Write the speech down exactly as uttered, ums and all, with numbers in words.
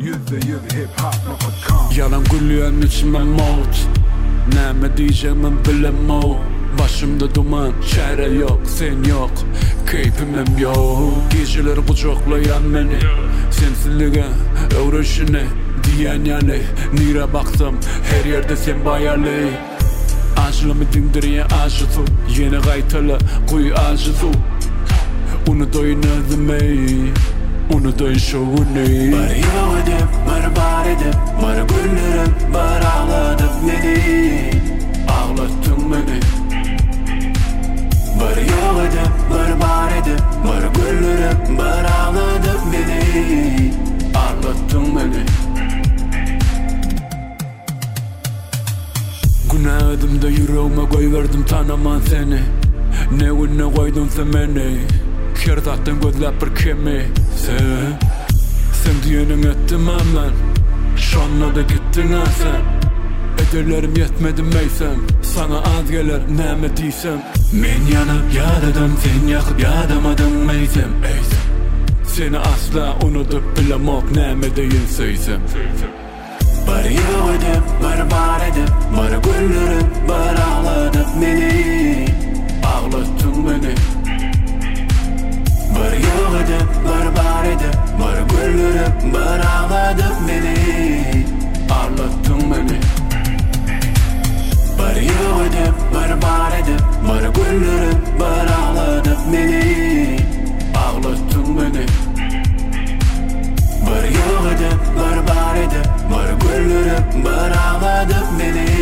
yüzde yüz hip hop nokta com. Yalan gülüyen içime mot, neme diyeceğimi bilemem. Başımda duman, çare yok, sen yok, keyfimem yok. Geceleri kucaklayan beni, sensizliğe öğreşine diyen yani. Nire baktım, her yerde sen bayarlı. Acılımı dindiriye acıtı, yine gaytalı kuyu acıtı. Unutoyun özümeyi, unutoyun şovunu. Barı yok edip, barı bar edip, barı güllerim, barı ağladım beni. Ağlattın beni. Barı yok edip, barı bar edip, barı güllerim, barı ağladım beni. Ağlattın beni. Günah edimde yüreğime koyverdim tanıman seni. Ne gününe koydun sen beni. Kerdattan gözlep bir kemi. Sen, sen diyenin ettim hemen. Şonla da gittin ha sen. Ederlerim yetmedi meysem. Sana az gelir neme diysem. Men yanıp yadadım, sen yakıp yadamadın meysem. Eysem, seni asla unutup bilemok neme deyin söysem. Barı yok edip, barı bar edip, barı güllerim, barı ağladım beni. Ağlattın beni. Barı yok edip, barı bar edip, barı güllerim, barı ağladım beni. Ağlattın beni. Barı yok edip, barı bar edip, barı güllerim, barı ağladım beni. Ağlattın beni. Barı yok edip, barı bar edip, barı güllerim, barı ağladım beni.